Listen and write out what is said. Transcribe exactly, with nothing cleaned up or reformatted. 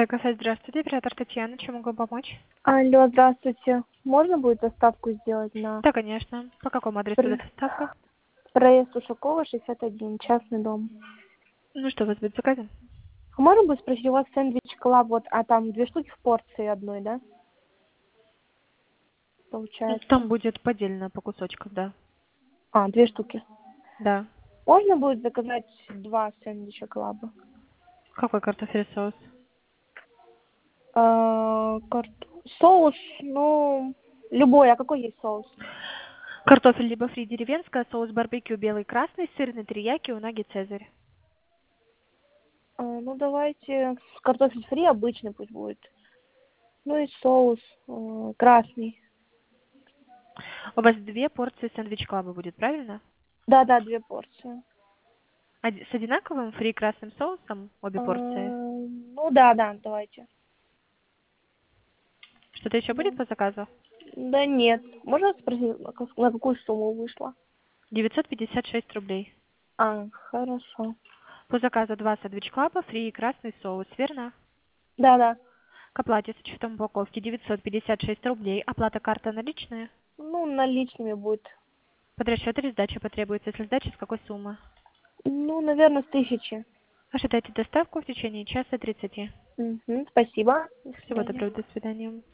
Тайгофест, здравствуйте, оператор Татьяна, чем могу помочь? Алло, здравствуйте. Можно будет доставку сделать на Да, конечно. По какому адресу пр- доставка? проезд Ушакова, шестьдесят один, частный дом? Ну что, у вас будет заказан? А можно будет спросить, у вас сэндвич коллаб, вот, а там две штуки в порции одной, да? Ну, Получается. там будет поддельно по кусочкам, да. А, две штуки. Да. Можно будет заказать два сэндвича коллаба? Какой картофель соус? А, кар- соус, ну, любой, а какой есть соус? Картофель либо фри деревенская, соус барбекю белый красный, сырный терияки, унаги цезарь. А, ну, давайте картофель фри обычный пусть будет. Ну и соус э, красный. У вас две порции сэндвич клаба будет, правильно? Да-да, две порции. Оди- С одинаковым фри красным соусом обе А, порции. ну да, да, давайте. Что-то еще Да. будет по заказу? Да нет. Можно спросить, на как- на какую сумму вышла? девятьсот пятьдесят шесть рублей. А, хорошо. По заказу два сэндвич клаба, фри и красный соус, верно? Да, да. К оплате с учетом упаковки девятьсот пятьдесят шесть рублей. Оплата карта наличная. Ну, наличными будет. Под расчет или сдача потребуется. Если сдача, с какой суммы? Ну, наверное, с тысячи. Ожидайте доставку в течение часа тридцати. Угу, спасибо. До Всего свидания. доброго, до свидания.